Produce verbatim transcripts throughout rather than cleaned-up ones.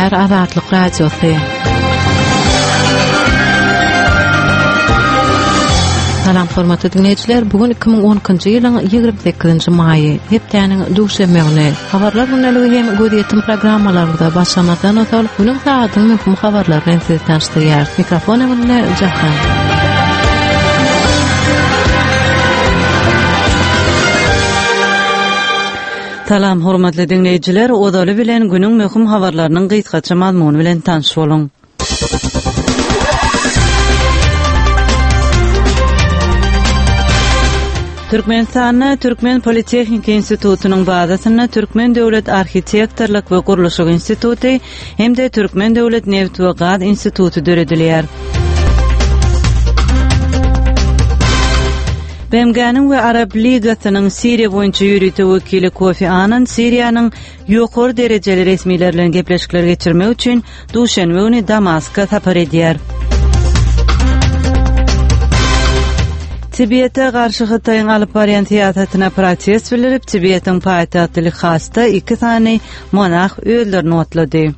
dinleýär Azatlyk radiosy. Salam hormatly dinleýijiler, bugün iki bin on ikinji ýylyň ýygrimi sekizinji maýy, hepdeniň duşanbe güni. Habarlar günligi hem gödýetim programmalarynda başlamadan ötürü bugün saatyň möhüm habarlar bilen sizi tanıştyrýar. Mikrofon önünde Jahan. Salam hormatly dinleýijiler, odaly bilen günüň möhüm habarlarynyň gysgaça mazmuny bilen tanış boluň. Türkmenistanyň Türkmen Politehnik Institutunyň bazasyna Türkmen Döwlet Arhitektorlyk we Gurulşyk Instituty hemde Türkmen Döwlet Neft we Gaz Instituty döredilýär. B M G'niň we Arab Ligasynyň Siriýa boýunça ýürütme wekili Kofi Annan Siriýanyň ýokary derejeli resmiler bilen gepleşikler geçirmek üçin duşanbe güni Damaska tapar edýär. Tibet'e karşı Xitayň alyp barýan tiýatratyna protest bildirip, Tibet'in paýtagty Lhasa iki tane monah öldürni otlady.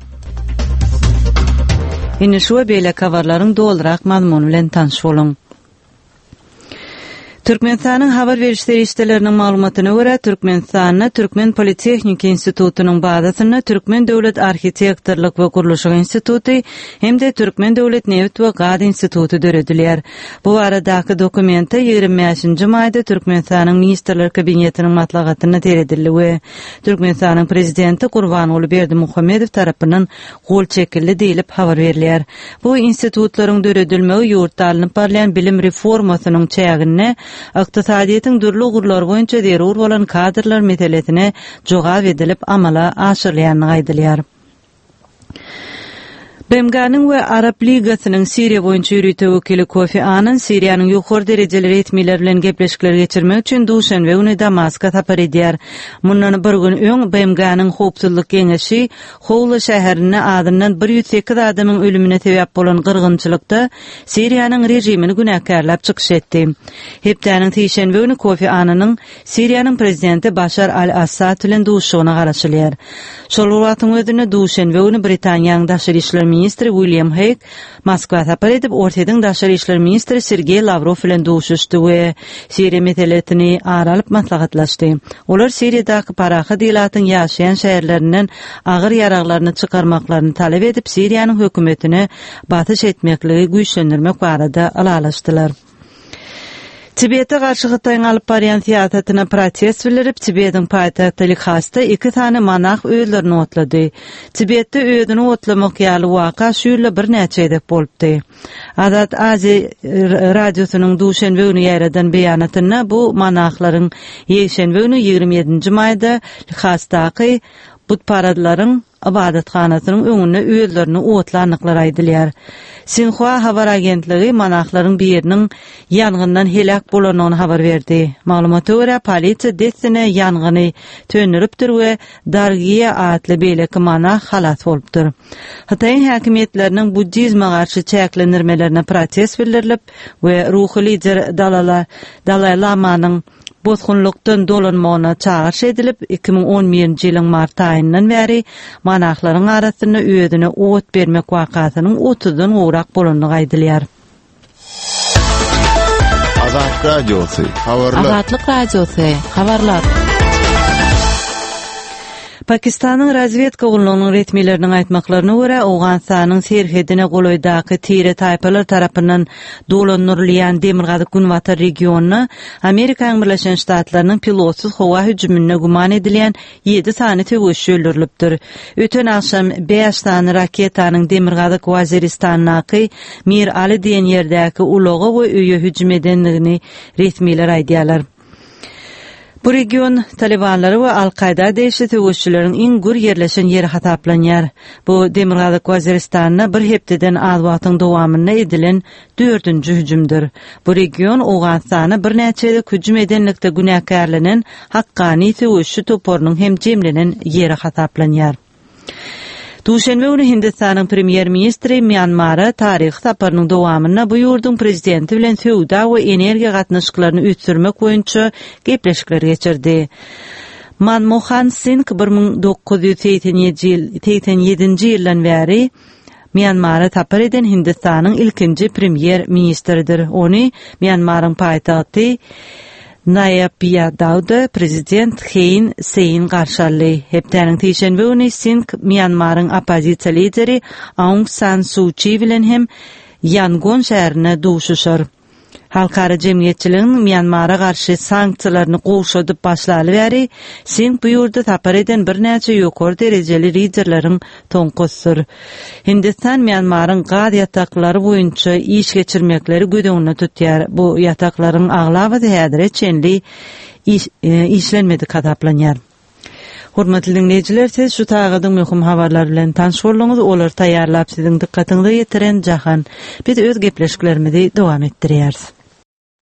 Indi şu beýle habarlaryň doldurak mazmuny bilen tanış boluň. Türkmenistanyň habar berişleri işlerinin maglumatyna görä, Türkmenistanyň Türkmen Politehnik Institutunyň bazasyna Türkmen Döwlet Arhitektorlyk we Gurulşyk Instituty hemde Türkmen Döwlet Neft we Gaz Instituty döredilýär. Bu aradaky dokumentde ýygrimi beşinji maýda Türkmenistanyň Ministrler Kabinetiniň matlagatyna teredildi we Türkmenistanyň prezidenti Gurbanuly Berdimuhammedow tarapyndan gol çekildi diýilip habar berilýär. Bu institutlaryň döredilmegi ýurtda alınıp barýan bilim reformasynyň çägine iqtisadiýetin dürli gurlar boýunça derur bolan kadrlar meselesine jogap edilip amala aşyrylýanyny aýdylýar. B M G'niň we Arab Ligasynyň Siriýa boýunça ýürütme wekili Kofi Annan Siriýanyň ýokary derejeli resmiler bilen gepleşikler geçirmek üçin duşanbe güni Damaska tapar edýär. Mundan bir gün öň B M G'niň howpsuzlyk geňeşi Howla şäherine adyndan bir ýüz sekiz adamyň ölümine sebäp bolan gyrgynçylykda Siriýanyň rejimini günäkärläp çykyş etdi. Hepdeniň tiýşenbe güni Kofi Annanyň Siriýanyň prezidenti Bashar al-Assad bilen duşugyna garaşylýar. Şol wagtyň özünde duşanbe güni Britaniýanyň daşary işler Ministri William Hague Moskwa tapar edip ortadan daşary işler ministri Sergey Lavrov bilen duşuşdy we Siriýa meselesini aralyp maslahatlaşdy. Olar Siriýadaky paraha diýlatyň ýaşaýan şäherlerinden agyr ýaraglaryny çykarmaklaryny talep edip Siriýanyň hökümetini batyş etmekligi güýçlendirmek barada alalaşdylar. Tibet'e karşı Xitayň alyp barýan tiýatratyna protest bildirip, Tibet'in paýtagty Lhasa iki tane monah öldürni otlady. Tibet'de öýdüni otlamak ýaly waka şu ýyl bir näçe edip bolupdy. Azat Aziýa radiosynyň duşanbe güni ýaradan beýanatyna bu monahlaryň ýeşenbe güni ýygrimi ýedinji maýda Lhasadaky but paradlaryň ibadatxanasynyň öňünde öýlerini otla anyklar aýdylýar. Sinhua habar agentligi monahlaryň biriniň ýangyndan helak bolanyny habar berdi. Maglumata görä polisiýa dessine ýangyny tönüripdir we Dargiýa adly beýleki monah halat bolupdyr. Xitay häkimetleriniň buddizma garşy çäklendirmelerine protest bildirilip we ruhy lider Dalai Dalai Lamanyň bozgunlukdan dolanmagyna çağırş edilip iki bin on birinji ýylyň mart aýyndan beri monahlaryň arasynda öýdüne ot bermek wakasynyň otuzdan gowrak bolanyny aýdylýar. Azat radiosy, habarlar. Azatlyk radiosy, habarlar. Pakistanyň razvedka gullugynyň resmileriniň aýtmaklaryna görä, Awganistanyň serhedine goloýdaky tire taýpalar tarapyndan dolanyrylýan Demirgazy Günwata regionuny Amerikaň Birleşen Ştatlarynyň pilotsuz howa hüjümine guman edilýän ýedi sany töwüşçü öldürilipdir. Öten akşam beş tane raketanyň Demirgazy Waziristanyňky Mir Ali diýen ýerdäki ulagy we öýe hüjüm edenligini resmiler aýdýarlar. Bu region Talibanlary we Al-Qaida deýişli töwüşçüleriň iň gür ýerleşen ýeri hataplanýar. Bu Demirgazy Waziristanyna bir hepdeden az wagtyň dowamynda edilen dördünji hüjümdir. Bu region Awganistany bir näçe hüjüm edenlikde günäkärlenen haqqany töwüşçü toporunyň hem jemlenen ýeri hataplanýar. Duşanbe güni Hindistanyň premier ministri Myanmara taryh saparynyň dowamyna bu ýurdun prezidenti bilen sowda we energiýa gatnaşyklaryny üýtürmek boýunça gepleşikler geçirdi. Manmohan Singh bir ming dokuz yüz seksen yedinji ýyldan bäri Myanmara tapar eden Hindistanyň ilkinji premier ministridir. Ony Myanmaryň paýtagty Naypyidaw prezident Thein Sein garşaly. Hepdeniň teşenbe güni Singh Myanmaryň opozisiýa lideri Aung San Suu Kyi bilen hem Yangon şäherine duşuşar. Halkara jemgyýetçiligiň Myanmara garşy sanksiýalaryny goşudyp başlaly bäri Singh bu ýurda tapar eden bir näçe ýokary derejeli liderleriň toňkosur. Hindistan Myanmaryň gaz ýataklary boýunça iş geçirmekleri gödegine tutýar. Bu ýataklaryň aglaba häzir çenli iş, e, işlenmedi kadaplanýar. Hormatly dinleyijiler, siz şu taýgadyň möhüm habarlar bilen tanyş bolýaňyz, olar taýýarlap siziň dikkatiňizi ýetiren Jahan. Biz öz gepleşiklerimizi dowam etdirýäris.